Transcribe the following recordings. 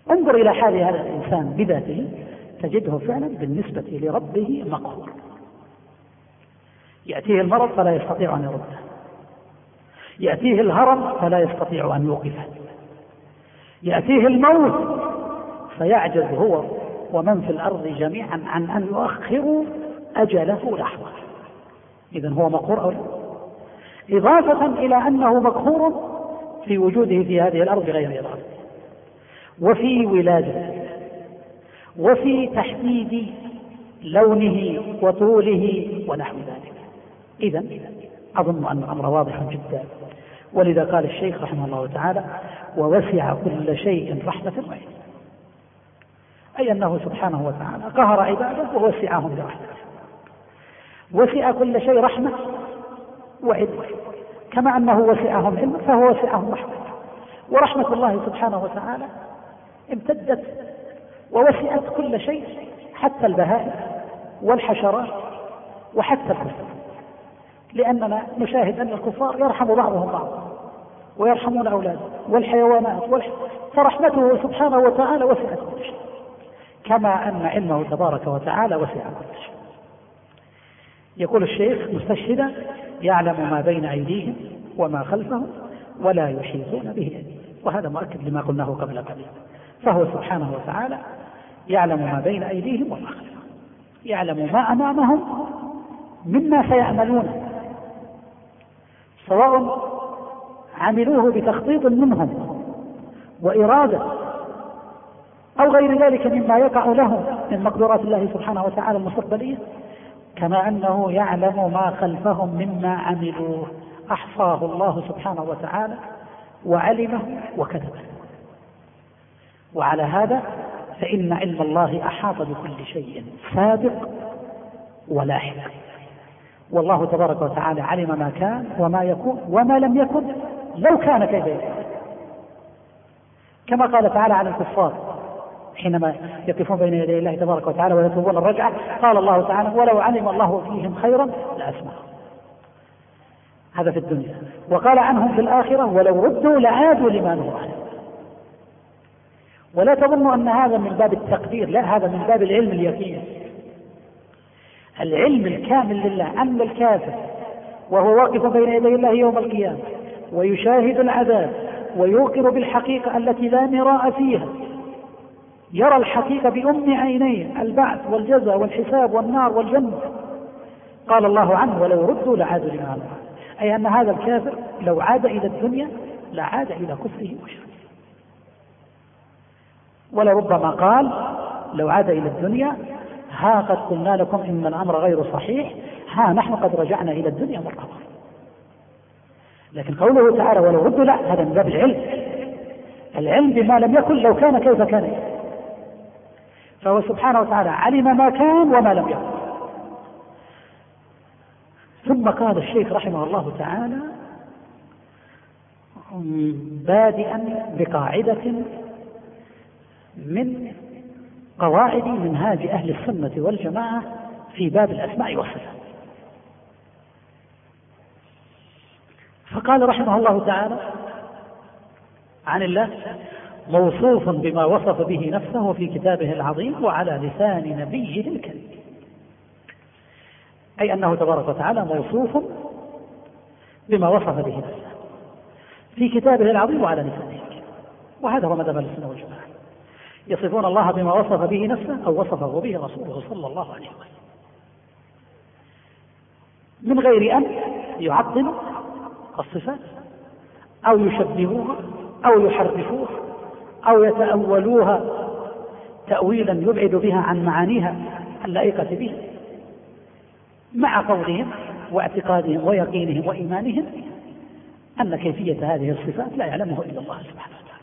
انظر إلى حال هذا الإنسان بذاته تجده فعلا بالنسبة لربه مقهور. يأتيه المرض فلا يستطيع أن يرده، يأتيه الهرم فلا يستطيع أن يوقفه، يأتيه الموت فيعجز هو ومن في الأرض جميعا عن أن يؤخروا أجله لحظة. إذن هو مقهور أو لا؟ إضافة إلى أنه مقهور في وجوده في هذه الأرض غير إرادة، وفي ولادته، وفي تحديد لونه وطوله ونحو ذلك. إذن أظن أن الأمر واضح جدا. ولذا قال الشيخ رحمه الله تعالى: ووسع كل شيء رحمة وعلم، أي أنه سبحانه وتعالى قهر عباده ووسعهم برحمته. وسع كل شيء رحمة وعلم، كما أنه وسعهم علم فهو وسعهم رحمة. ورحمة الله سبحانه وتعالى امتدت ووسعت كل شيء، حتى البهائم والحشرات وحتى الكفار، لأننا نشاهد أن الكفار يرحم بعضهم بعضا ويرحمون أولادهم والحيوانات فرحمته سبحانه وتعالى وسعت كل شيء، كما أن علمه تبارك وتعالى وسع كل شيء. يقول الشيخ مستشهدا: يعلم ما بين أيديهم وما خلفهم ولا يحيطون به، وهذا مؤكد لما قلناه قبل قليل. فهو سبحانه وتعالى يعلم ما بين أيديهم وما خلفهم، يعلم ما أمامهم مما سيعملون، سواء عملوه بتخطيط منهم وإرادة أو غير ذلك مما يقع لهم من مقدورات الله سبحانه وتعالى المستقبلية، كما أنه يعلم ما خلفهم مما عملوه، أحصاه الله سبحانه وتعالى وعلمه وكتبه. وعلى هذا فإن علم الله أحاط بكل شيء سابق ولاحق، والله تبارك وتعالى علم ما كان وما يكون وما لم يكن لو كان كيف يكون، كما قال تعالى عن الكفار حينما يقفون بين يدي الله تبارك وتعالى ويطلبون الرجعة، قال الله تعالى: ولو علم الله فيهم خيرا لأسمعهم. هذا في الدنيا. وقال عنهم في الآخرة: ولو ردوا لعادوا لما نهوا عنه. ولا تظنوا أن هذا من باب التقدير، لا، هذا من باب العلم اليقين، العلم الكامل لله أن الكافر وهو واقف بين يدي الله يوم القيامة ويشاهد العذاب ويوقر بالحقيقة التي لا مراء فيها، يرى الحقيقة بأم عينيه، البعث والجزاء والحساب والنار والجنة، قال الله عنه: ولو ردوا لعادوا لما نهوا عنه. أي أن هذا الكافر لو عاد إلى الدنيا لعاد إلى كفره وشركه. ولربما قال: لو عاد إلى الدنيا ها قد قلنا لكم إن الأمر غير صحيح، ها نحن قد رجعنا إلى الدنيا مرة أخرى. لكن قوله تعالى: ولو ردوا، لا، هذا من باب العلم بما لم يكن لو كان كيف كان. فهو سبحانه وتعالى علم ما كان وما لم يكن. ثم قال الشيخ رحمه الله تعالى بادئا بقاعدة من قواعد منهاج أهل السنة والجماعة في باب الأسماء والصفات، فقال رحمه الله تعالى عن الله: موصوف بما وصف به نفسه في كتابه العظيم وعلى لسان نبيه الكريم. أي أنه تبارك وتعالى موصوف بما وصف به نفسه في كتابه العظيم وعلى لسانه الكريم. وهذا هو مذهب السنة والجماعة، يصفون الله بما وصف به نفسه أو وصفه به رسوله صلى الله عليه وسلم، من غير أن يعطلوا الصفات أو يشبهوها أو يحرفوها أو يتأولوها تأويلا يبعد بها عن معانيها اللائقة به، مع قولهم واعتقادهم ويقينهم وإيمانهم أن كيفية هذه الصفات لا يعلمه إلا الله سبحانه وتعالى.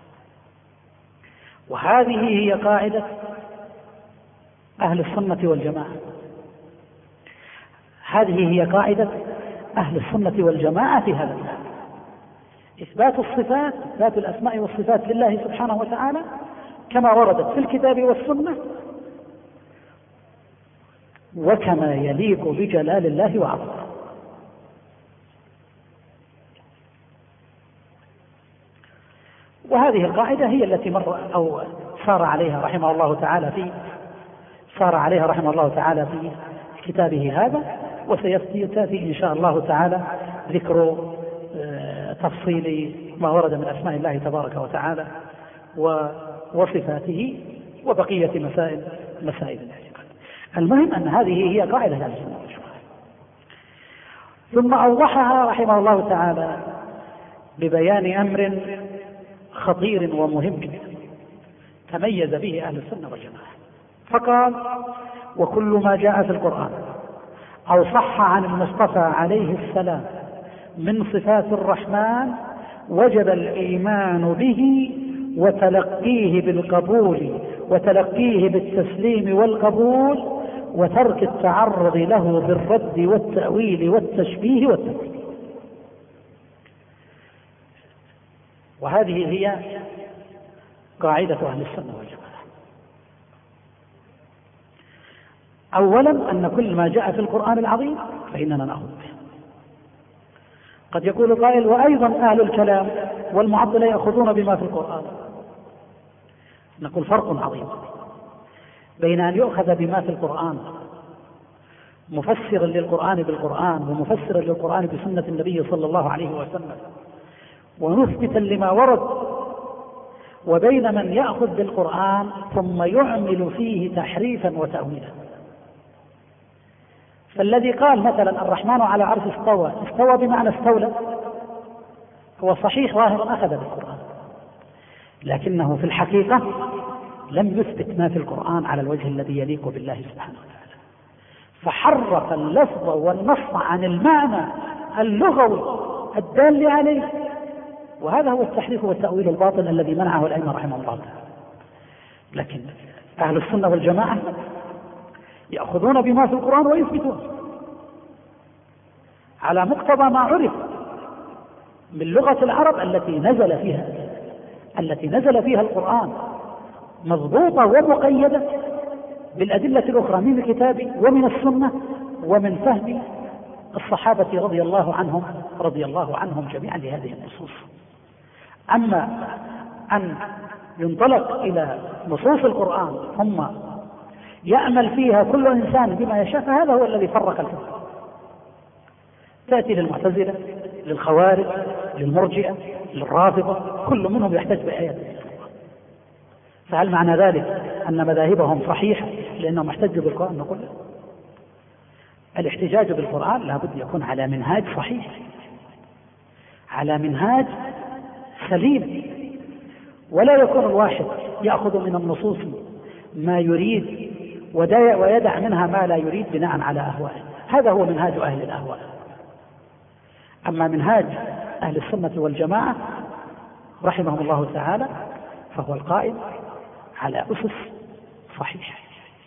وهذه هي قاعدة أهل السنة والجماعة، هذه هي قاعدة أهل السنة والجماعة في هذا الباب: إثبات الصفات، إثبات الأسماء والصفات لله سبحانه وتعالى كما وردت في الكتاب والسنة وكما يليق بجلال الله وعظمته. وهذه القاعدة هي التي سار عليها رحمه الله تعالى في كتابه هذا، وسيأتي إن شاء الله تعالى ذكر تفصيل ما ورد من أسماء الله تبارك وتعالى وصفاته وبقية مسائل الاعتقاد. المهم أن هذه هي قاعدة أهل السنة والجماعة. ثم أوضحها رحمه الله تعالى ببيان أمر خطير ومهم تميز به أهل السنة والجماعة، فقال: وكل ما جاء في القرآن أو صح عن المصطفى عليه السلام من صفات الرحمن وجب الإيمان به وتلقيه بالقبول وتلقيه بالتسليم والقبول، وترك التعرض له بالرد والتأويل والتشبيه والتمثيل. وهذه هي قاعدة أهل السنة والجماعة. أولا أن كل ما جاء في القرآن العظيم فإننا نأخذ به. قد يقول قائل: وأيضا أهل الكلام والمعطلة يأخذون بما في القرآن. نقول: فرق عظيم بين أن يؤخذ بما في القرآن مفسرا للقرآن بالقرآن ومفسرا للقرآن بسنة النبي صلى الله عليه وسلم ونثبتا لما ورد، وبين من يأخذ بالقرآن ثم يعمل فيه تحريفا وتأويلا. فالذي قال مثلا الرحمن على عرش استوى بمعنى استولى، هو صحيح ظاهرا أخذ بالقرآن، لكنه في الحقيقة لم يثبت ما في القرآن على الوجه الذي يليق بالله سبحانه وتعالى، فحرف اللفظ والنص عن المعنى اللغوي الدال عليه، وهذا هو التحريف والتأويل الباطل الذي منعه الأئمة رحمه الله تعالى. لكن أهل السنة والجماعة يأخذون بما في القرآن ويثبتون على مقتضى ما عرف من لغة العرب التي نزل فيها القرآن، مضبوطة ومقيدة بالأدلة الأخرى من الكتاب ومن السنة ومن فهم الصحابة رضي الله عنهم جميعا لهذه النصوص. أما أن ينطلق إلى نصوص القرآن ثم يأمل فيها كل إنسان بما يشاء، فهذا هو الذي فرق الفرق. تأتي للمعتزلة، للخوارج، للمرجئة، للرافضة، كل منهم يحتج بآيات. فهل معنى ذلك أن مذاهبهم صحيحة لأنهم احتجوا بالقرآن؟ نقول الاحتجاج بالقرآن لابد يكون على منهاج صحيح، على منهاج سليم، ولا يكون الواحد يأخذ من النصوص ما يريد ويدع منها ما لا يريد بناء على أهوائه. هذا هو منهاج أهل الأهواء. أما منهاج أهل السنة والجماعة رحمهم الله تعالى فهو القائم على أسس صحيحة،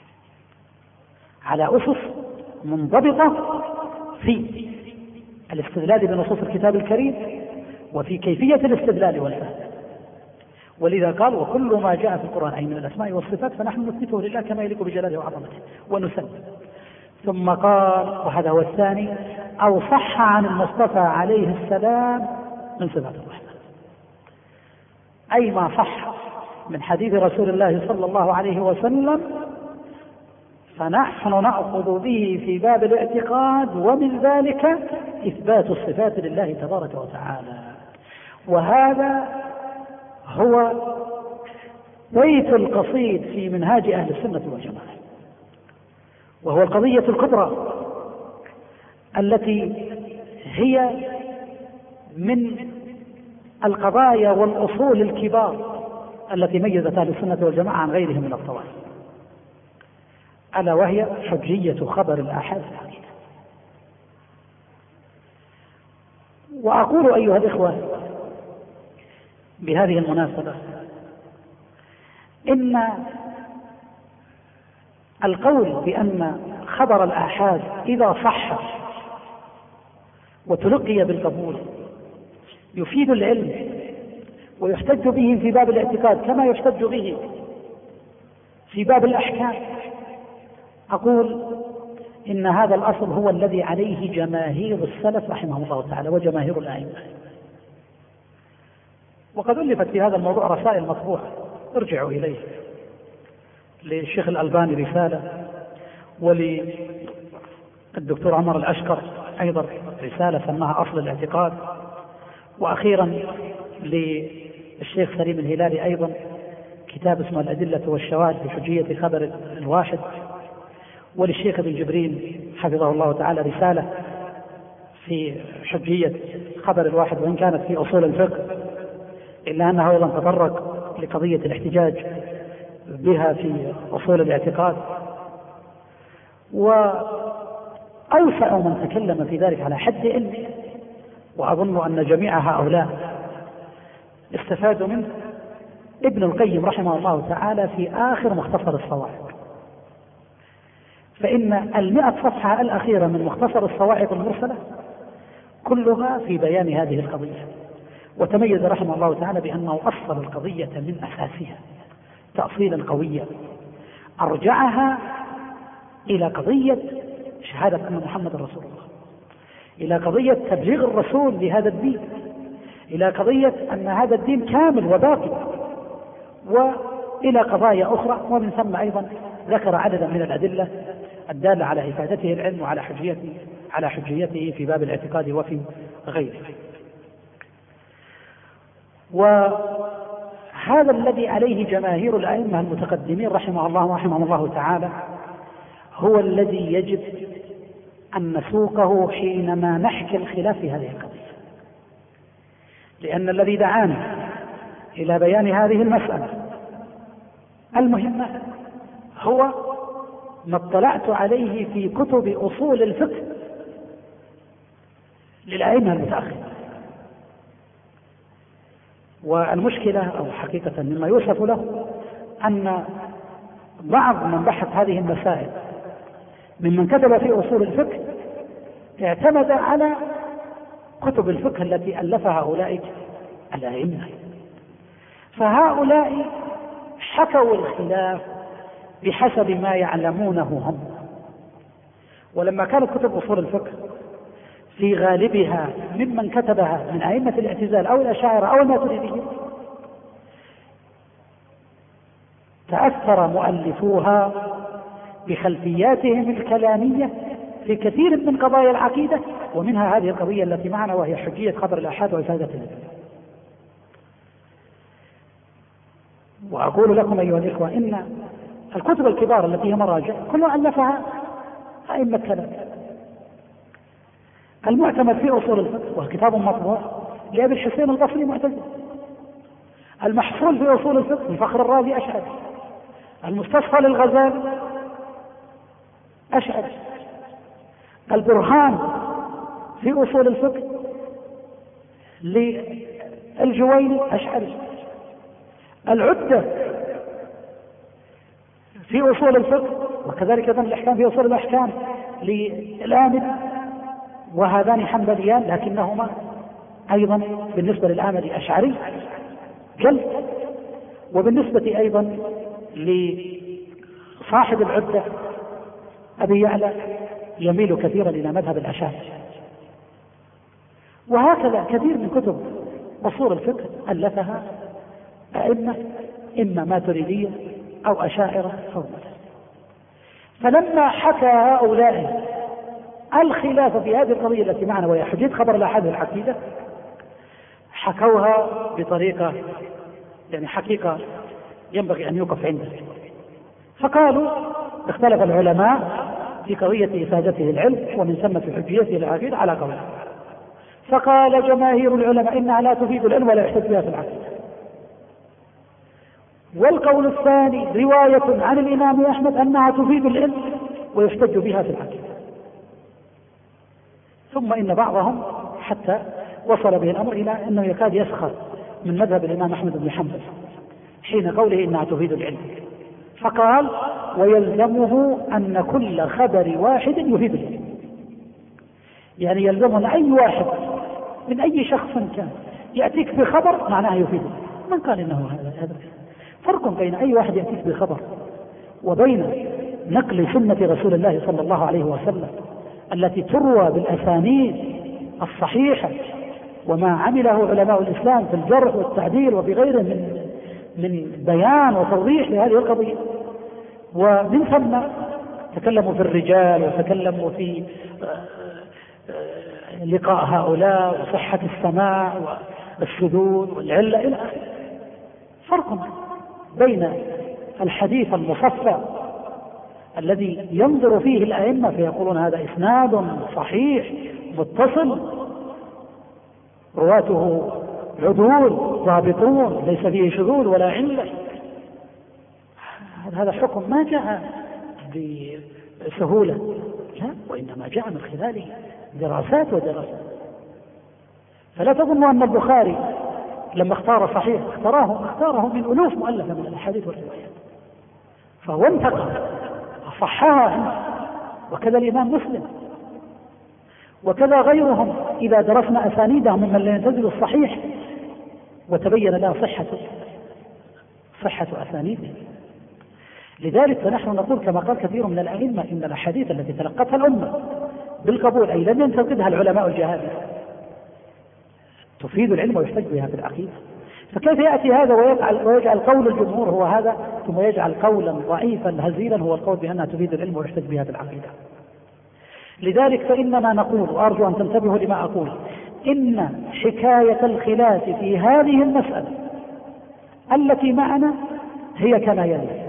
على أسس منضبطة في الاستدلال بنصوص الكتاب الكريم وفي كيفية الاستدلال والفهم. ولذا قال: وكل ما جاء في القرآن أي من الأسماء والصفات فنحن نثبته لله كما يليق بجلاله وعظمته ونسلم. ثم قال، وهذا هو الثاني: أو صح عن المصطفى عليه السلام من صفات الرحمن، أي ما صح من حديث رسول الله صلى الله عليه وسلم فنحن نأخذ به في باب الاعتقاد، ومن ذلك إثبات الصفات لله تبارك وتعالى. وهذا هو بيت القصيد في منهاج أهل السنة والجماعة، وهو القضية الكبرى التي هي من القضايا والأصول الكبار التي ميزت أهل السنة والجماعة عن غيرهم من الطوائف، ألا وهي حجية خبر الآحاد. وأقول أيها الإخوة بهذه المناسبة إن القول بأن خبر الآحاد إذا صح وتلقي بالقبول يفيد العلم ويحتج به في باب الاعتقاد كما يحتج به في باب الأحكام، أقول إن هذا الأصل هو الذي عليه جماهير السلف رحمه الله تعالى وجماهير الأئمة. وقد ألفت في هذا الموضوع رسائل مطبوعة، ارجعوا إليه، للشيخ الألباني رسالة، وللدكتور عمر الأشكر أيضا رسالة سماها أصل الاعتقاد، وأخيرا للشيخ سليم الهلالي أيضا كتاب اسمه الأدلة والشواهد في حجية خبر الواحد، وللشيخ ابن جبريل حفظه الله تعالى رسالة في حجية خبر الواحد، وإن كانت في أصول الفقه إلا أنه أيضا تطرق لقضية الاحتجاج بها في أصول الاعتقاد. وأوسع من تكلم في ذلك على حد علمي، وأظن أن جميع هؤلاء استفادوا منه، ابن القيم رحمه الله تعالى في آخر مختصر الصواعق. فإن 100 صفحة الأخيرة من مختصر الصواعق المرسلة كلها في بيان هذه القضية، وتميز رحمه الله تعالى بأنه أصل القضية من أساسها تأصيلا قويا، أرجعها إلى قضية شهادة أن محمد رسول الله، إلى قضية تبليغ الرسول لهذا الدين، إلى قضية أن هذا الدين كامل وباقي، وإلى قضايا أخرى. ومن ثم أيضا ذكر عددا من الأدلة الدالة على إفادته العلم وعلى حجيته في باب الاعتقاد وفي غيره. وهذا الذي عليه جماهير الأئمة المتقدمين رحمهم الله تعالى هو الذي يجب أن نسوقه حينما نحكي الخلاف في هذه القضية، لأن الذي دعانا إلى بيان هذه المسألة المهمة هو ما اطلعت عليه في كتب أصول الفقه للأئمة المتأخرين. والمشكلة أو حقيقة مما يوصف له أن بعض من بحث هذه المسائل ممن كتب في أصول الفقه اعتمد على كتب الفقه التي ألفها أولئك الأئمة، فهؤلاء حكوا الخلاف بحسب ما يعلمونه هم. ولما كانت كتب أصول الفقه في غالبها ممن كتبها من أئمة الاعتزال أو الأشاعرة أو الماتريديين، تأثر مؤلفوها بخلفياتهم الكلامية في كثير من قضايا العقيدة، ومنها هذه القضية التي معنا وهي حجية خبر الآحاد وإفادة العلم. وأقول لكم أيها الإخوة إن الكتب الكبار التي هي مراجع كلها ألفها أئمة كلام. المعتمد في أصول الفقه وكتاب مطبوع لأبي الحسين البصري معتزلي، المحصول في أصول الفقه لفخر الرازي أشعري، المستصفى للغزالي أشعري، البرهان في أصول الفقه للجويني أشعري، العدة في أصول الفقه وكذلك أيضا الأحكام في أصول الأحكام للآمد، وهذان حنبليان لكنهما أيضا بالنسبة للآمد أشعري جل، وبالنسبة أيضا لصاحب العدة أبي يعلى يميل كثيرا إلى مذهب الأشاعرة. وهكذا كثير من كتب أصول الفقه ألفها أئمة إما ماتريدية أو أشاعرة أو مثل. فلما حكى هؤلاء الخلاف في هذه القضية التي معنا وهي حجية خبر الآحاد العقيدة، حكوها بطريقة يعني حقيقة ينبغي أن يوقف عندها. فقالوا اختلف العلماء في قضية إفادته العلم ومن ثم في حجيته العقيدة على قول، فقال جماهير العلماء إنها لا تفيد العلم ولا يحتج بها في العقيدة. والقول الثاني رواية عن الإمام أحمد أنها تفيد العلم ويحتج بها في العقيدة. ثم إن بعضهم حتى وصل به الأمر إلى أنه يكاد يسخر من مذهب الإمام أحمد بن حنبل حين قوله إنها تفيد العلم، فقال ويلزمه أن كل خبر واحد يفيد العلم، يعني يلزمه أي واحد من أي شخص كان يأتيك بخبر معناه يفيد العلم. من قال إنه هذا؟ فرق بين أي واحد يأتيك بخبر وبين نقل سنة رسول الله صلى الله عليه وسلم التي تروى بالأسانيد الصحيحة وما عمله علماء الإسلام في الجرح والتعديل وفي غيره من بيان وتوضيح لهذه القضية. ومن ثم تكلموا في الرجال وتكلموا في لقاء هؤلاء وصحة السماع والشذوذ والعلة إلى آخره. فرق بين الحديث المصفى الذي ينظر فيه الأئمة فيقولون هذا إسناد صحيح متصل رواته عدول ضابطون ليس فيه شذوذ ولا علة، هذا حكم ما جاء بسهولة، لا، وإنما جاء من خلال دراسات ودراسات. فلا تظنوا أن البخاري لما اختار صحيح اختاره من ألوف مؤلفة من الأحاديث والروايات، فهو انتقى صحها، وكذا الإمام مسلم وكذا غيرهم إذا درسنا أسانيدهم ممن لا ينتزل الصحيح وتبين لنا صحة أسانيدهم. لذلك فنحن نقول كما قال كثير من الأئمة إن الأحاديث التي تلقتها الأمة بالقبول أي لم ينتقدها العلماء الجهابذة تفيد العلم ويحتج بها في العقيدة. فكيف يأتي هذا ويجعل قول الجمهور هو هذا ثم يجعل قولا ضعيفا هزيلا هو القول بأنها تفيد العلم ويحتج بها في العقيدة؟ لذلك فإنما نقول، وأرجو أن تنتبهوا لما أقول، إن حكاية الخلاف في هذه المسألة التي معنا هي كما يلي: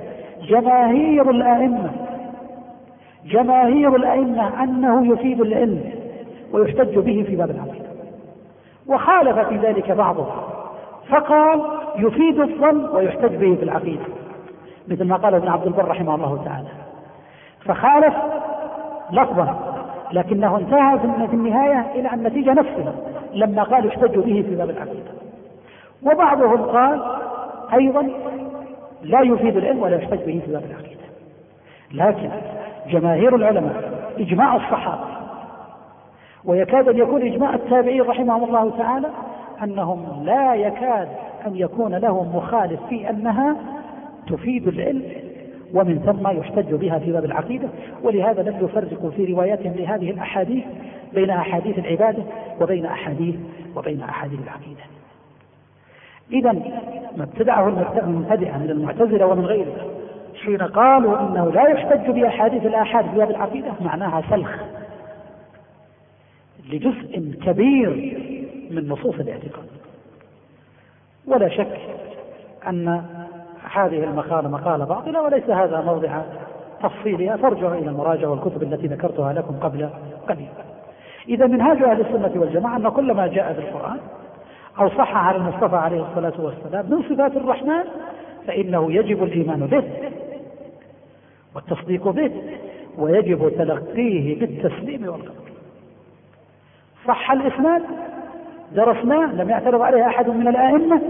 جماهير الأئمة أنه يفيد العلم ويحتج به في باب العقيدة، وخالف في ذلك بعضهم فقال يفيد الظن ويحتج به في العقيدة، مثل ما قال ابن عبد البر رحمه الله تعالى، فخالف لفظا لكنه انتهى في النهاية إلى النتيجة نفسها لما قال يحتج به في باب العقيدة. وبعضهم قال أيضا لا يفيد العلم ولا يحتج به في باب العقيدة. لكن جماهير العلماء إجماع الصحابة ويكاد أن يكون إجماع التابعين رحمهم الله تعالى أنهم لا يكاد أن يكون لهم مخالف في أنها تفيد العلم ومن ثم يحتج بها في باب العقيدة. ولهذا لم يفرقوا في رواياتهم لهذه الأحاديث بين أحاديث العبادة وبين أحاديث العقيدة. إذا ما ابتدعه المبتدعة من المعتزلة ومن غيره حين قالوا إنه لا يحتج بأحاديث الآحاد في باب العقيدة معناها سلخ لجزء كبير من نصوص الاعتقاد. ولا شك أن هذه المقالة مقالة باطلة وليس هذا موضع تفصيلها، ترجع إلى المراجع والكتب التي ذكرتها لكم قبل قليل. إذا منهاج أهل السنة والجماعة أن كل ما جاء في القرآن أو صح على المصطفى عليه الصلاة والسلام من صفات الرحمن فإنه يجب الإيمان به والتصديق به ويجب تلقيه بالتسليم والقبول. صح الإسناد درسناه لم يعترض عليه أحد من الآئمة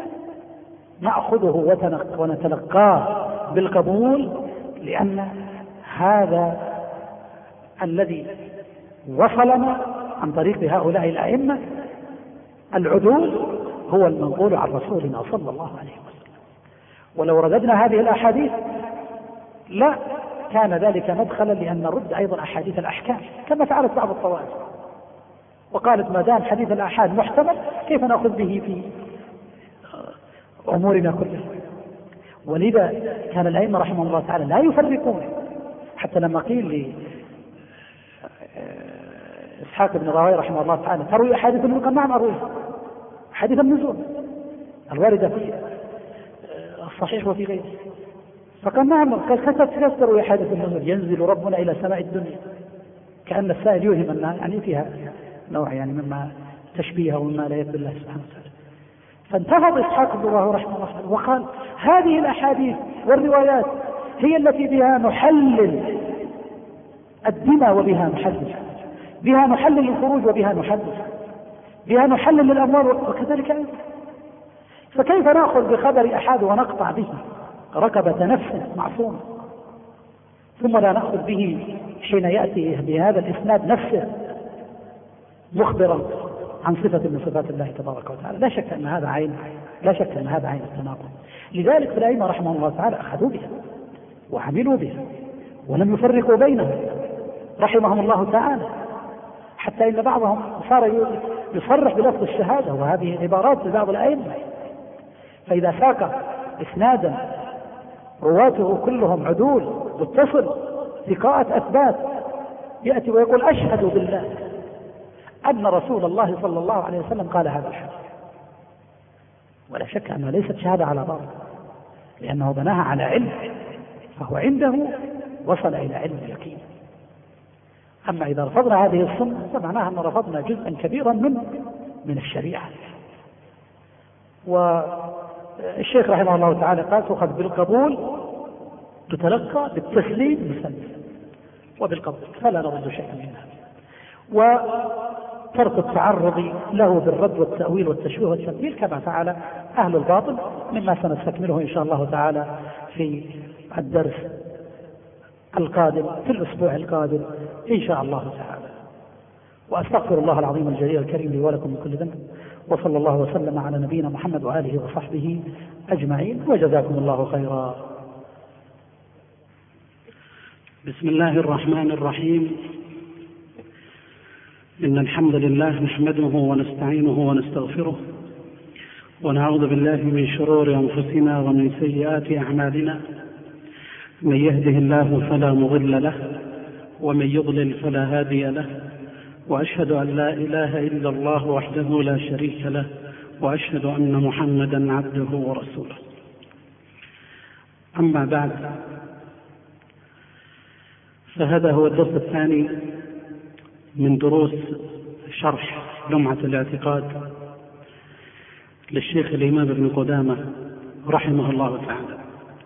نأخذه ونتلقاه بالقبول، لأن هذا الذي وصلنا عن طريق هؤلاء الأئمة العدول هو المنقول عن رسولنا صلى الله عليه وسلم. ولو رددنا هذه الأحاديث لا كان ذلك مدخلا لأن نرد أيضا أحاديث الأحكام كما فعلت بعض الطوائف وقالت ما دام حديث الآحاد محتمل كيف نأخذ به في أمورنا كلها. ولذا كان الأئمة رحمه الله تعالى لا يفرقون، حتى لما قيل لإسحاق بن راهويه رحمه الله تعالى تروي أحاديث النزول؟ قال نعم أروي حديث النزول الواردة في الصحيح وفي غيره. فقال نعم، قال كيف تروي أحاديث النزول؟ ينزل ربنا إلى سماء الدنيا، كأن السائل يوهم أن يعني فيها نوع يعني مما تشبيه ومما لا يرضي الله سبحانه وتعالى. فانتفض إسحاق بن راهويه رحمه الله تعالى وقال هذه الأحاديث والروايات هي التي بها نحلل الدماء وبها نحدث، بها نحلل الخروج وبها نحدث، بها نحلل الأموال وكذلك أيضا. فكيف نأخذ بخبر أحد ونقطع به ركبة نفس معصومة ثم لا نأخذ به حين يأتي بهذا الإسناد نفسه مخبرا عن صفة من صفات الله تبارك وتعالى؟ لا شك أن هذا عين التناقض. لذلك الأئمة رحمه الله تعالى أخذوا بها وعملوا بها ولم يفرقوا بينهم رحمهم الله تعالى، حتى إن بعضهم صار يصرح بلفظ الشهادة، وهذه عبارات لبعض الأئمة. فإذا ساق إسنادا رواته كلهم عدول متصل ثقات أثبات، يأتي ويقول أشهد بالله أن رسول الله صلى الله عليه وسلم قال هذا الحديث، ولا شك أنها ليست شهادة على باطل، لأنه بناها على علم، فهو عنده وصل إلى علم اليقين. أما إذا رفضنا هذه السنة فمعناها أن رفضنا جزءا كبيرا من الشريعة. والشيخ رحمه الله تعالى قال تؤخذ بالقبول، تتلقى بالتسليم مسلم، وبالقبول فلا نرد شيئا منها. وترك التعرض له بالرد والتأويل والتشويه والتمثيل كما فعل أهل الباطل، مما سنستكمله إن شاء الله تعالى في الدرس القادم في الأسبوع القادم إن شاء الله تعالى. وأستغفر الله العظيم الجليل الكريم لي ولكم من كل ذنب، وصلى الله وسلم على نبينا محمد وآله وصحبه أجمعين، وجزاكم الله خيرا. بسم الله الرحمن الرحيم. إن الحمد لله نحمده ونستعينه ونستغفره، ونعوذ بالله من شرور أنفسنا ومن سيئات أعمالنا. من يهده الله فلا مضل له، ومن يضلل فلا هادي له، وأشهد أن لا إله إلا الله وحده لا شريك له، وأشهد أن محمدا عبده ورسوله. أما بعد، فهذا هو الدرس الثاني من دروس شرح لمعة الاعتقاد للشيخ الإمام ابن قدامة رحمه الله تعالى.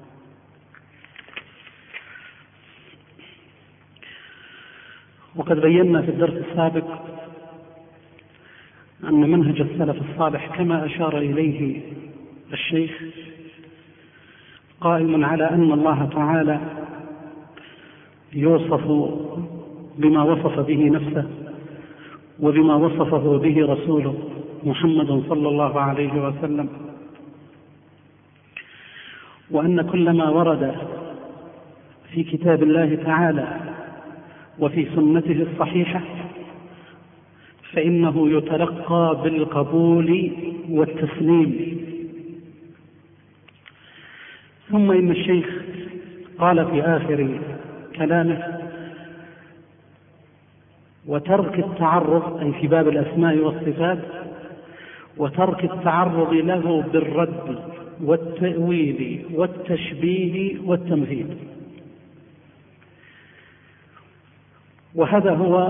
وقد بينا في الدرس السابق أن منهج السلف الصالح كما أشار إليه الشيخ قائم على أن الله تعالى يوصف بما وصف به نفسه وبما وصفه به رسوله محمد صلى الله عليه وسلم، وأن كل ما ورد في كتاب الله تعالى وفي سنته الصحيحة فإنه يتلقى بالقبول والتسليم. ثم إن الشيخ قال في آخر كلامه: وترك التعرض، أي في باب الأسماء والصفات، وترك التعرض له بالرد والتأويل والتشبيه والتمثيل. وهذا هو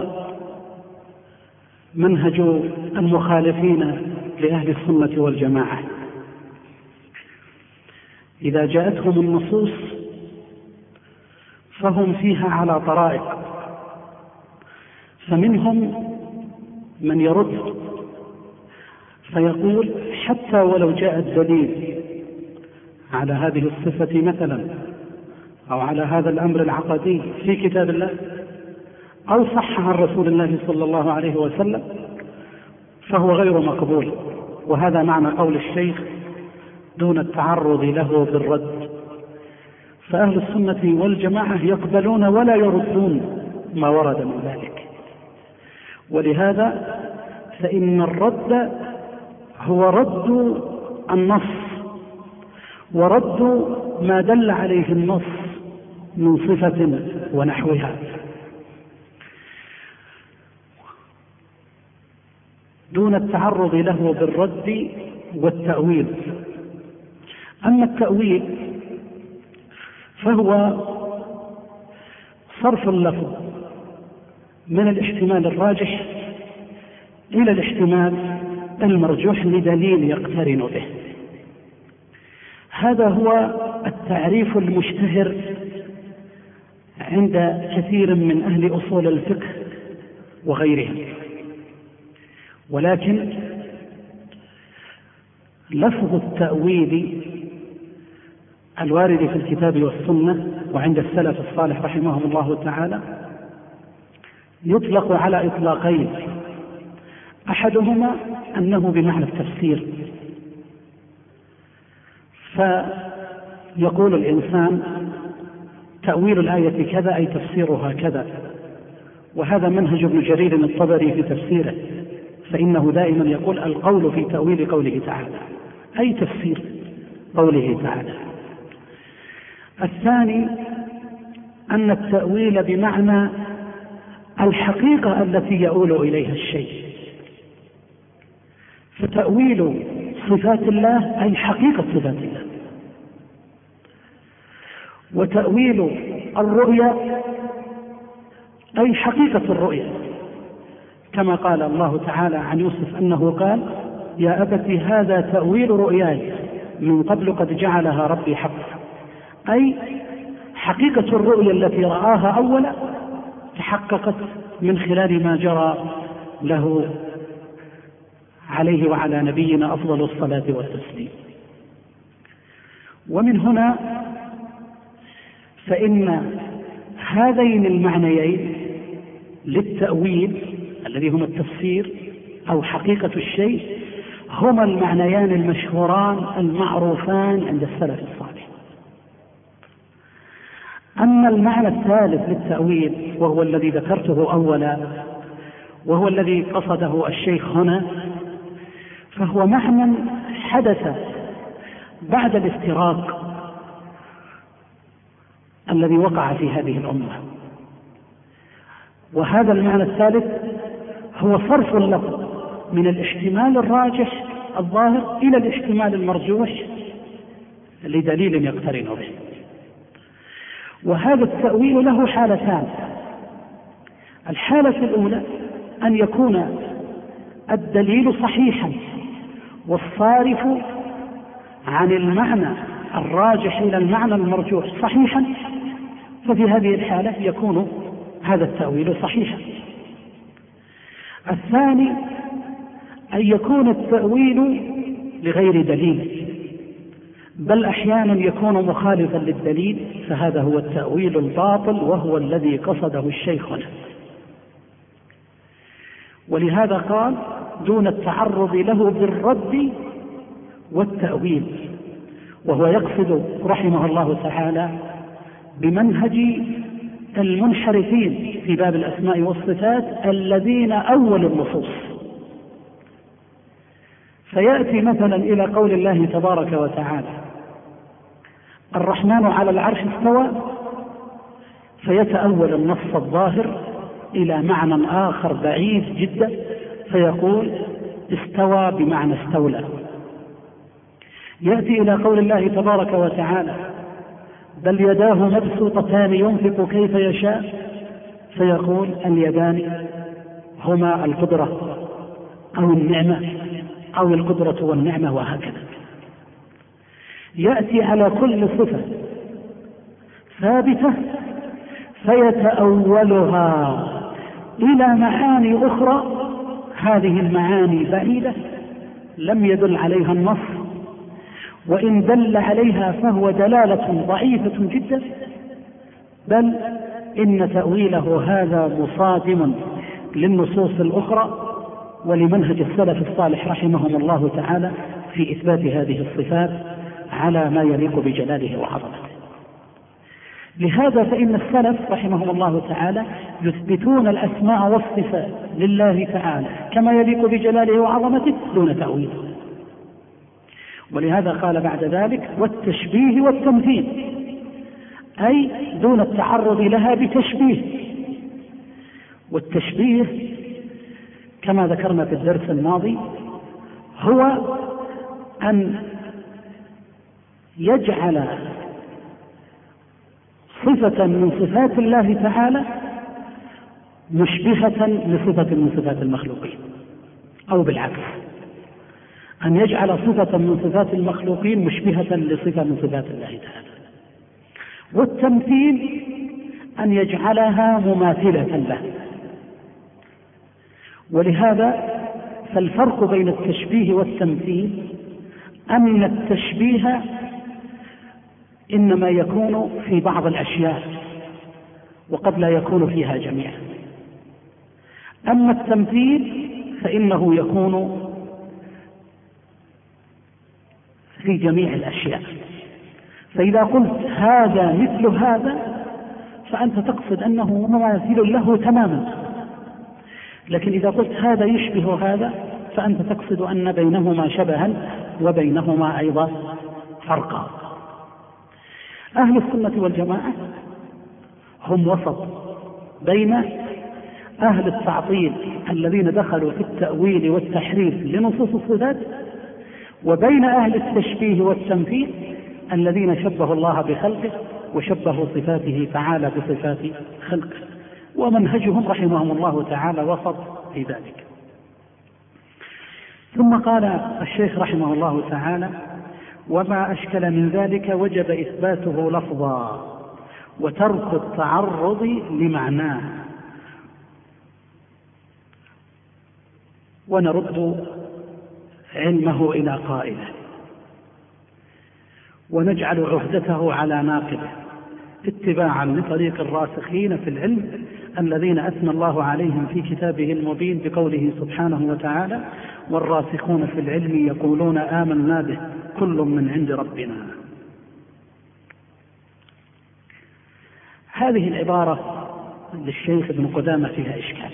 منهج المخالفين لأهل السنة والجماعة. إذا جاءتهم النصوص فهم فيها على طرائق، فمنهم من يرد فيقول حتى ولو جاء الدليل على هذه الصفة مثلا أو على هذا الأمر العقدي في كتاب الله أو صح عن رسول الله صلى الله عليه وسلم فهو غير مقبول. وهذا معنى قول الشيخ: دون التعرض له بالرد. فأهل السنة والجماعة يقبلون ولا يردون ما ورد من ذلك. ولهذا فإن الرد هو رد النص ورد ما دل عليه النص من صفة ونحوها، دون التعرض له بالرد والتأويل. أما التأويل فهو صرف اللفظ من الاحتمال الراجح إلى الاحتمال المرجوح لدليل يقترن به. هذا هو التعريف المشتهر عند كثير من أهل أصول الفقه وغيرهم. ولكن لفظ التأويل الوارد في الكتاب والسنة وعند السلف الصالح رحمهم الله تعالى يطلق على إطلاقين: أحدهما أنه بمعنى التفسير، فيقول الإنسان تأويل الآية كذا أي تفسيرها كذا، وهذا منهج ابن جرير الطبري في تفسيره، فإنه دائما يقول القول في تأويل قوله تعالى، أي تفسير قوله تعالى. الثاني أن التأويل بمعنى الحقيقة التي يؤول إليها الشيء، فتأويل صفات الله أي حقيقة صفات الله، وتأويل الرؤيا أي حقيقة الرؤيا، كما قال الله تعالى عن يوسف أنه قال يا أبت هذا تأويل رؤياي من قبل قد جعلها ربي حقا، أي حقيقة الرؤيا التي رآها أولا تحققت من خلال ما جرى له عليه وعلى نبينا أفضل الصلاة والتسليم. ومن هنا فإن هذين المعنيين للتأويل الذي هما التفسير أو حقيقة الشيء هما المعنيان المشهوران المعروفان عند السلف الصالح. أما المعنى الثالث للتأويل وهو الذي ذكرته أولا وهو الذي قصده الشيخ هنا، فهو معنى حدث بعد الافتراق الذي وقع في هذه الأمة، وهذا المعنى الثالث هو صرف اللفظ من الاحتمال الراجح الظاهر إلى الاحتمال المرجوح لدليل يقترن به. وهذا التأويل له حالتان: الحالة الأولى أن يكون الدليل صحيحا والصارف عن المعنى الراجح إلى المعنى المرجوح صحيحا، ففي هذه الحالة يكون هذا التأويل صحيحا. الثاني أن يكون التأويل لغير دليل، بل أحيانا يكون مخالفا للدليل، فهذا هو التأويل الباطل وهو الذي قصده الشيخ هنا. ولهذا قال دون التعرض له بالرد والتأويل، وهو يقصد رحمه الله تعالى بمنهج المنحرفين في باب الأسماء والصفات الذين أولوا النصوص. فيأتي مثلا إلى قول الله تبارك وتعالى الرحمن على العرش استوى، فيتأول النص الظاهر إلى معنى آخر بعيد جدا، فيقول استوى بمعنى استولى. يأتي إلى قول الله تبارك وتعالى بل يداه مبسوطتان ينفق كيف يشاء، فيقول اليدان هما القدرة أو النعمة أو القدرة والنعمة، وهكذا. يأتي على كل صفة ثابتة فيتأولها إلى معاني أخرى، هذه المعاني بعيدة لم يدل عليها النص، وإن دل عليها فهو دلالة ضعيفة جدا، بل إن تأويله هذا مصادم للنصوص الأخرى ولمنهج السلف الصالح رحمهم الله تعالى في إثبات هذه الصفات على ما يليق بجلاله وعظمته. لهذا فإن السلف رحمهم الله تعالى يثبتون الأسماء والصفات لله تعالى كما يليق بجلاله وعظمته دون تأويل. ولهذا قال بعد ذلك والتشبيه والتمثيل، أي دون التعرض لها بتشبيه. والتشبيه كما ذكرنا في الدرس الماضي هو أن يجعل صفة من صفات الله تعالى مشبهة لصفة من صفات المخلوقين، أو بالعكس أن يجعل صفة من صفات المخلوقين مشبهة لصفة من صفات الله تعالى. والتمثيل أن يجعلها مماثلة له. ولهذا فالفرق بين التشبيه والتمثيل أن التشبيه إنما يكون في بعض الأشياء وقد لا يكون فيها جميعا، أما التمثيل فإنه يكون في جميع الأشياء. فإذا قلت هذا مثل هذا فأنت تقصد أنه مماثل له تماما، لكن إذا قلت هذا يشبه هذا فأنت تقصد أن بينهما شبها وبينهما أيضا فرقا. أهل السنة والجماعة هم وسط بين أهل التعطيل الذين دخلوا في التأويل والتحريف لنصوص الصفات، وبين أهل التشبيه والتمثيل الذين شبهوا الله بخلقه وشبهوا صفاته تعالى بصفات خلقه، ومنهجهم رحمهم الله تعالى وسط في ذلك. ثم قال الشيخ رحمه الله تعالى: وما أشكل من ذلك وجب إثباته لفظا وترك التعرض لمعناه، ونرد علمه إلى قائله ونجعل عهدته على ناقله اتباعا لطريق الراسخين في العلم الذين أثنى الله عليهم في كتابه المبين بقوله سبحانه وتعالى: والراسخون في العلم يقولون آمنا به كل من عند ربنا. هذه العبارة للشيخ ابن قدامة فيها إشكال،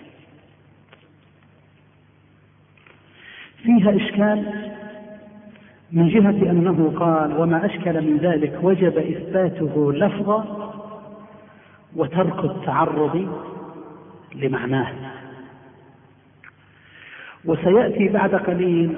من جهة أنه قال: وما أشكل من ذلك وجب إثباته لفظا وترك التعرض لمعناه. وسيأتي بعد قليل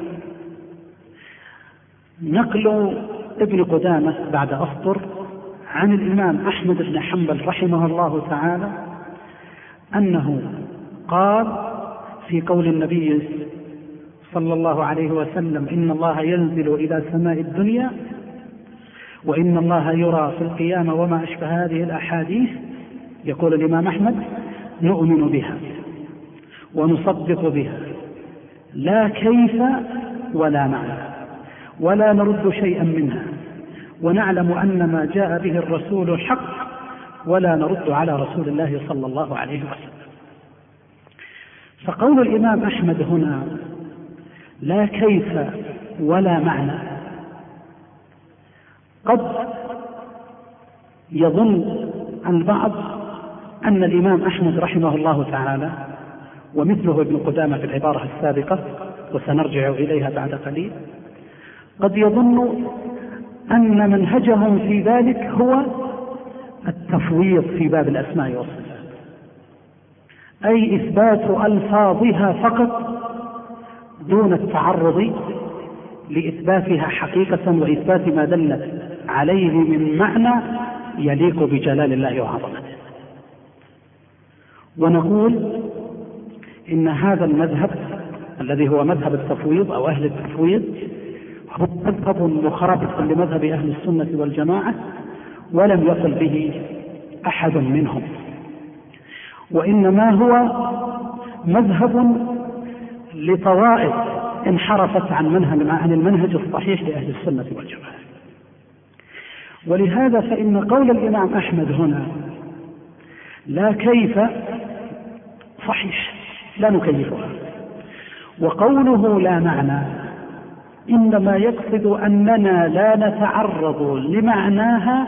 نقل ابن قدامة بعد أسطر عن الإمام أحمد بن حنبل رحمه الله تعالى أنه قال في قول النبي صلى الله عليه وسلم: إن الله ينزل إلى سماء الدنيا وإن الله يرى في القيامة وما أشبه هذه الأحاديث. يقول الإمام أحمد: نؤمن بها ونصدق بها لا كيف ولا معنى ولا نرد شيئا منها، ونعلم أن ما جاء به الرسول حق ولا نرد على رسول الله صلى الله عليه وسلم. فقول الإمام أحمد هنا لا كيف ولا معنى قد يظن البعض أن الإمام أحمد رحمه الله تعالى ومثله ابن قدامة في العبارة السابقة وسنرجع إليها بعد قليل قد يظن أن منهجهم في ذلك هو التفويض في باب الأسماء والصفات، أي إثبات ألفاظها فقط دون التعرض لإثباتها حقيقة وإثبات ما دلت عليه من معنى يليق بجلال الله وعظمته. ونقول إن هذا المذهب الذي هو مذهب التفويض أو أهل التفويض هو مذهب مخالف لمذهب أهل السنة والجماعة، ولم يصل به أحد منهم، وإنما هو مذهب لطوائف انحرفت عن المنهج الصحيح لأهل السنة والجماعة. ولهذا فإن قول الإمام أحمد هنا لا كيف صحيح لا نكيفها، وقوله لا معنى إنما يقصد أننا لا نتعرض لمعناها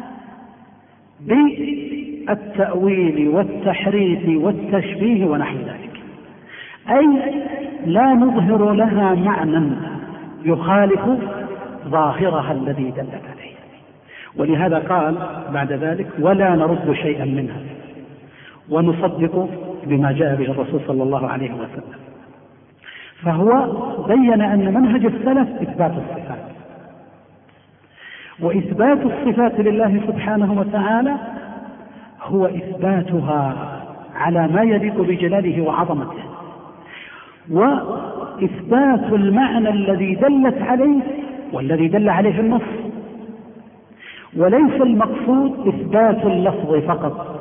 بالتأويل والتحريف والتشبيه ونحو ذلك، أي لا نظهر لها معنى يخالف ظاهرها الذي دلت عليه. ولهذا قال بعد ذلك: ولا نرد شيئا منها ونصدق بما جاء به الرسول صلى الله عليه وسلم. فهو بين أن منهج السلف إثبات الصفات، وإثبات الصفات لله سبحانه وتعالى هو إثباتها على ما يليق بجلاله وعظمته، وإثبات المعنى الذي دلت عليه والذي دل عليه النص، وليس المقصود إثبات اللفظ فقط.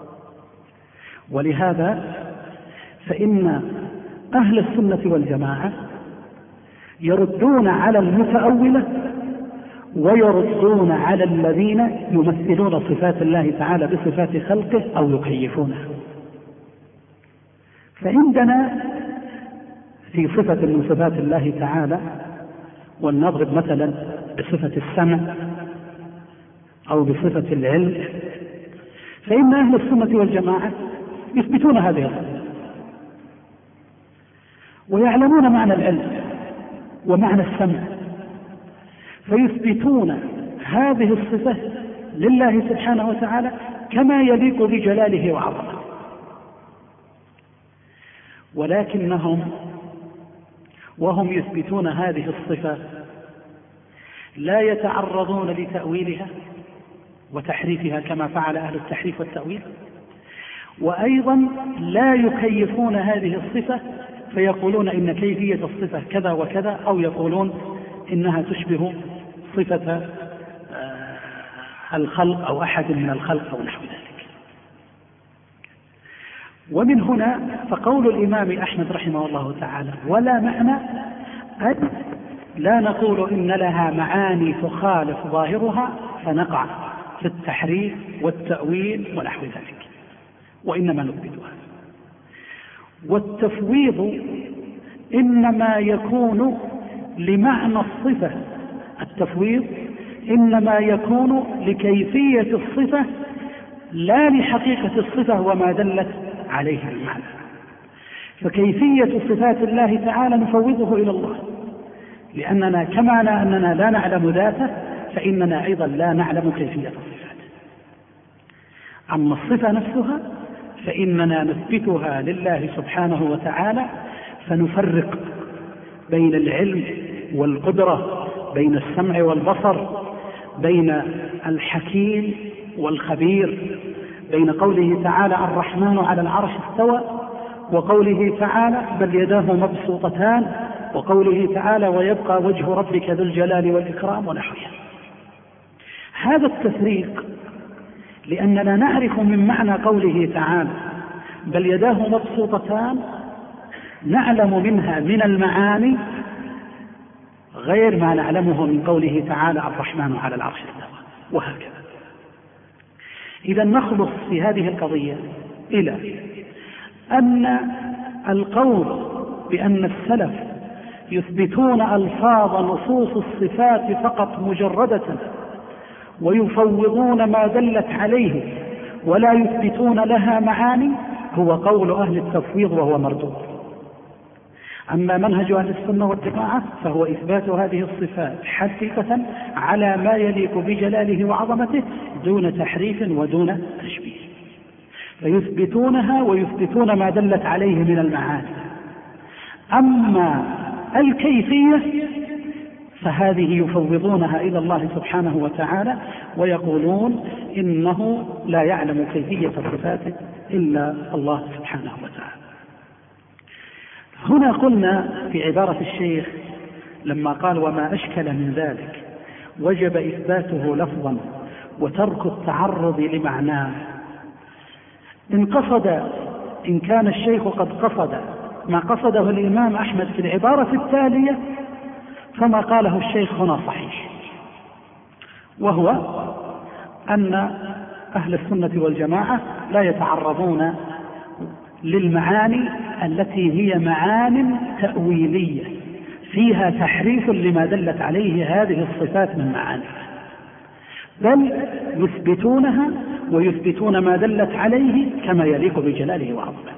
ولهذا فإن أهل السنة والجماعة يردون على المتأولة ويردون على الذين يمثلون صفات الله تعالى بصفات خلقه أو يكيفونها. فعندنا في صفة من صفات الله تعالى، ولنضرب مثلا بصفة السمع أو بصفة العلم، فإن أهل السنة والجماعة يثبتون هذه الصفات ويعلمون معنى العلم ومعنى السمع، فيثبتون هذه الصفة لله سبحانه وتعالى كما يليق بجلاله وعظمته. ولكنهم وهم يثبتون هذه الصفة لا يتعرضون لتأويلها وتحريفها كما فعل أهل التحريف والتأويل، وأيضا لا يكيفون هذه الصفة فيقولون إن كيفية الصفة كذا وكذا، أو يقولون إنها تشبه صفة الخلق أو أحد من الخلق أو نحو ذلك. ومن هنا فقول الإمام أحمد رحمه الله تعالى ولا معنى، أي لا نقول إن لها معاني تخالف ظاهرها فنقع في التحريف والتأويل ونحو ذلك، وإنما نثبتها. والتفويض إنما يكون لمعنى الصفة، التفويض إنما يكون لكيفية الصفة لا لحقيقة الصفة وما دلت عليه المعنى. فكيفية صفات الله تعالى نفوضه إلى الله، لأننا كما أننا لا نعلم ذاته فإننا أيضا لا نعلم كيفية الصفات. أما الصفة نفسها فإننا نثبتها لله سبحانه وتعالى، فنفرق بين العلم والقدرة، بين السمع والبصر، بين الحكيم والخبير، بين قوله تعالى الرحمن على العرش استوى وقوله تعالى بل يداه مبسوطتان، وقوله تعالى ويبقى وجه ربك ذو الجلال والإكرام ونحوها. هذا التفريق لأننا نعرف من معنى قوله تعالى بل يداه مبسوطتان، نعلم منها من المعاني غير ما نعلمه من قوله تعالى الرحمن على العرش استوى، وهكذا. إذا نخلص في هذه القضية إلى أن القول بأن السلف يثبتون ألفاظ نصوص الصفات فقط مجردة ويفوضون ما دلت عليه ولا يثبتون لها معاني هو قول أهل التفويض وهو مردود. أما منهج أهل السنة والجماعة فهو إثبات هذه الصفات حقيقة على ما يليق بجلاله وعظمته دون تحريف ودون تشبيه، فيثبتونها ويثبتون ما دلت عليه من المعاني. أما الكيفية فهذه يفوضونها إلى الله سبحانه وتعالى ويقولون إنه لا يعلم كيفية الصفات إلا الله سبحانه وتعالى. هنا قلنا في عبارة الشيخ لما قال وما أشكل من ذلك وجب إثباته لفظا وترك التعرض لمعناه، إن كان الشيخ قد قصد ما قصده الإمام أحمد في العبارة التالية فما قاله الشيخ هنا صحيح، وهو أن أهل السنة والجماعة لا يتعرضون للمعاني التي هي معان تأويلية فيها تحريف لما دلت عليه هذه الصفات من معاني، بل يثبتونها ويثبتون ما دلت عليه كما يليق بجلاله وعظمته.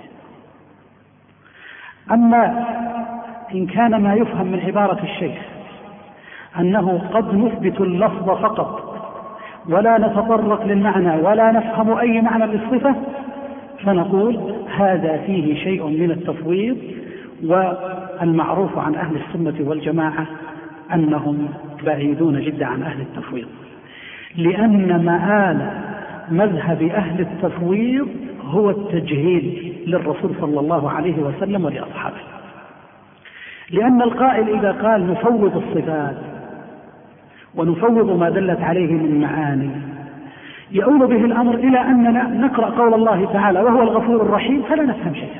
أما إن كان ما يفهم من عبارة الشيخ أنه قد نثبت اللفظ فقط ولا نتطرق للمعنى ولا نفهم أي معنى للصفة، فنقول هذا فيه شيء من التفويض، والمعروف عن أهل السنة والجماعة أنهم بعيدون جدا عن أهل التفويض، لأن مآل مذهب أهل التفويض هو التجهيل للرسول صلى الله عليه وسلم ولأصحابه. لأن القائل إذا قال نفوض الصفات ونفوض ما دلت عليه من معاني يؤول به الأمر إلى أننا نقرأ قول الله تعالى وهو الغفور الرحيم فلا نفهم شيئا،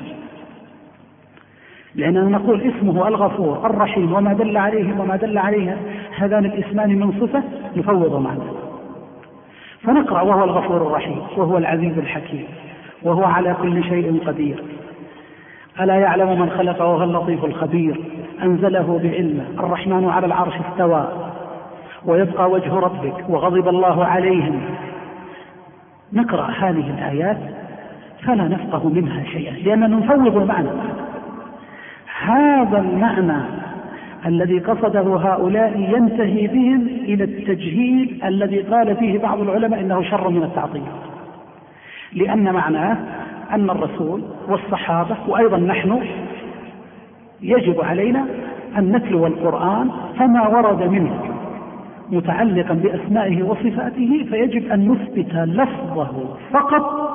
لأننا نقول اسمه الغفور الرحيم وما دل عليه هذان الاسمان من صفة نفوض معناه، فنقرأ وهو الغفور الرحيم وهو العزيز الحكيم وهو على كل شيء قدير، ألا يعلم من خلق وهو اللطيف الخبير، أنزله بعلمه، الرحمن على العرش استوى، ويبقى وجه ربك، وغضب الله عليهم. نقرأ هذه الآيات فلا نفقه منها شيئا لأننا نفوض المعنى. هذا المعنى الذي قصده هؤلاء ينتهي بهم إلى التجهيل الذي قال فيه بعض العلماء إنه شر من التعطيل، لأن معناه أن الرسول والصحابة وأيضا نحن يجب علينا أن نتلو القرآن فما ورد منه متعلقا بأسمائه وصفاته فيجب أن نثبت لفظه فقط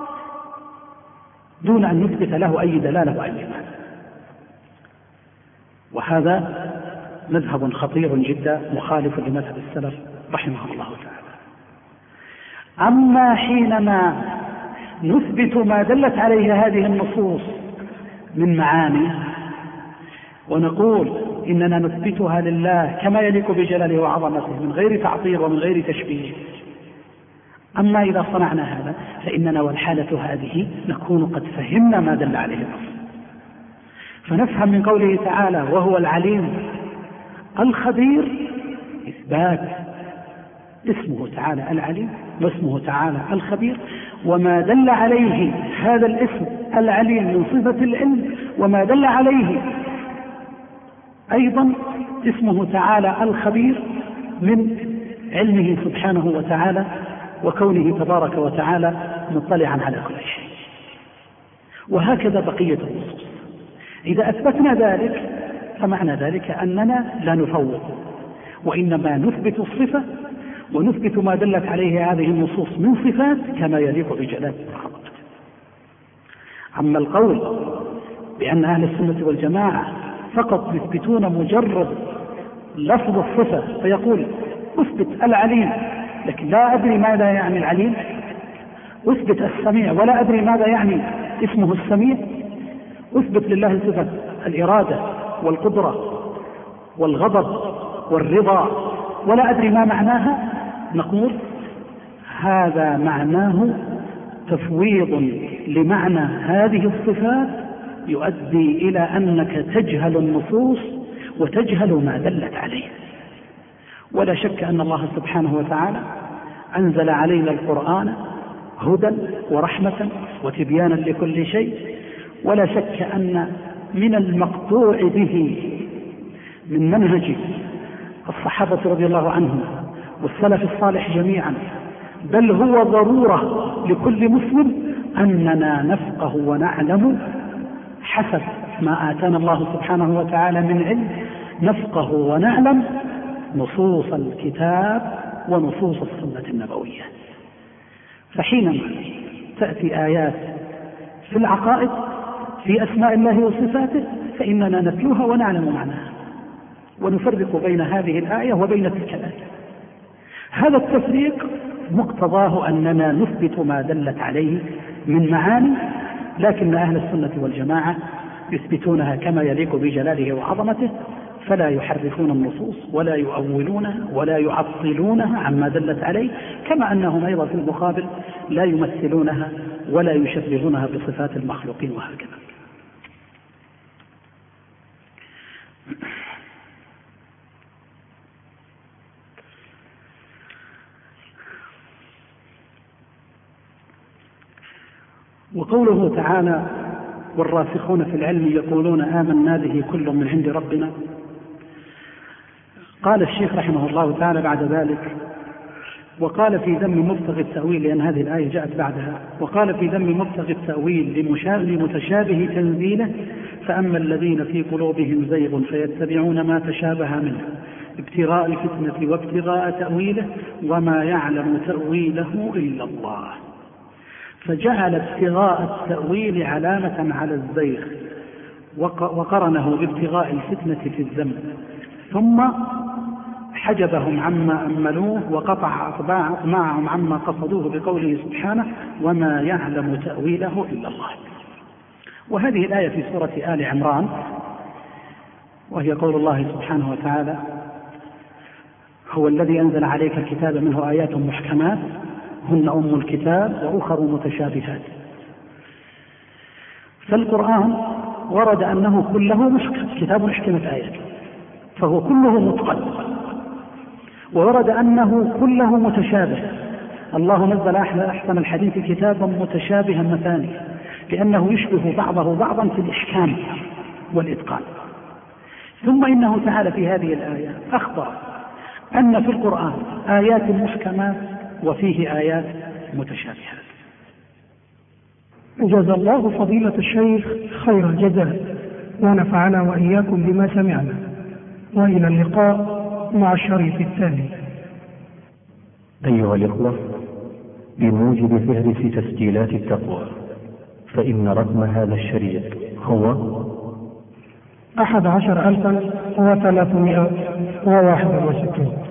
دون أن نثبت له أي دلالة وأي معنى. وهذا مذهب خطير جدا مخالف لمذهب السلف رحمه الله تعالى. أما حينما نثبت ما دلت عليه هذه النصوص من معاني ونقول إننا نثبتها لله كما يليق بجلاله وعظمته من غير تعطيل ومن غير تشبيه، أما إذا صنعنا هذا فإننا والحالة هذه نكون قد فهمنا ما دل عليه النص، فنفهم من قوله تعالى وهو العليم الخبير إثبات اسمه تعالى العليم واسمه تعالى الخبير، وما دل عليه هذا الاسم العليم من صفة العلم وما دل عليه أيضا اسمه تعالى الخبير من علمه سبحانه وتعالى وكونه تبارك وتعالى مطلعا على كل شيء. وهكذا بقية النصوص. إذا أثبتنا ذلك فمعنى ذلك أننا لا نفوض، وإنما نثبت الصفة ونثبت ما دلت عليه هذه النصوص من صفات كما يليق بجلال وعظمته. أما القول بأن أهل السنة والجماعة فقط يثبتون مجرد لفظ الصفة فيقول أثبت العليم لكن لا أدري ماذا يعني العليم، أثبت السميع ولا أدري ماذا يعني اسمه السميع، أثبت لله صفة الإرادة والقدرة والغضب والرضا ولا أدري ما معناها، نقول هذا معناه تفويض لمعنى هذه الصفات يؤدي إلى أنك تجهل النصوص وتجهل ما دلت عليه. ولا شك أن الله سبحانه وتعالى أنزل علينا القرآن هدى ورحمة وتبيانا لكل شيء، ولا شك أن من المقطوع به من منهج الصحابة رضي الله عنهم والسلف الصالح جميعا بل هو ضرورة لكل مسلم أننا نفقه ونعلم حسب ما آتانا الله سبحانه وتعالى من علم، نفقه ونعلم نصوص الكتاب ونصوص السنة النبوية. فحينما تأتي آيات في العقائد في أسماء الله وصفاته فإننا نتلوها ونعلم معناها ونفرق بين هذه الآية وبين تلك الآية. هذا التفريق مقتضاه أننا نثبت ما دلت عليه من معاني، لكن أهل السنة والجماعة يثبتونها كما يليق بجلاله وعظمته، فلا يحرفون النصوص ولا يؤولونها ولا يعطلونها عما دلت عليه، كما أنهم أيضا في المقابل لا يمثلونها ولا يشبهونها بصفات المخلوقين وهكذا. وقوله تعالى والراسخون في العلم يقولون آمنا به كل من عند ربنا، قال الشيخ رحمه الله تعالى بعد ذلك وقال في ذم مبتغي التأويل، لأن هذه الآية جاءت بعدها، وقال في ذم مبتغي التأويل لمتشابه تنزيله فأما الذين في قلوبهم زيغ فيتبعون ما تشابه منه ابتغاء الفتنة وابتغاء تأويله وما يعلم تأويله إلا الله، فجعل ابتغاء التأويل علامة على الزيغ وقرنه بابتغاء الفتنة في الذنب، ثم حجبهم عما أملوه وقطع أطماعهم عما قصدوه بقوله سبحانه وما يعلم تأويله إلا الله. وهذه الآية في سورة آل عمران، وهي قول الله سبحانه وتعالى هو الذي أنزل عليك الكتاب منه آيات محكمات هن أم الكتاب وأخر متشابهات. فالقرآن ورد أنه كله محكم، كتاب أحكمت آياته فهو كله متقن، وورد أنه كله متشابه. الله نزل أحسن الحديث كتابا متشابها مثاني، لأنه يشبه بعضه بعضا في الإحكام والإتقان. ثم إنه تعالى في هذه الآية أخبر أن في القرآن آيات محكمات وفيه آيات متشابهات. جزا الله فضيلة الشيخ خير الجزاء، ونفعنا وإياكم بما سمعنا، وإلى اللقاء مع الشريط التالي. أيها الإخوة، بموجب فهرس تسجيلات التقوى، فإن رقم هذا الشريط هو 11,361.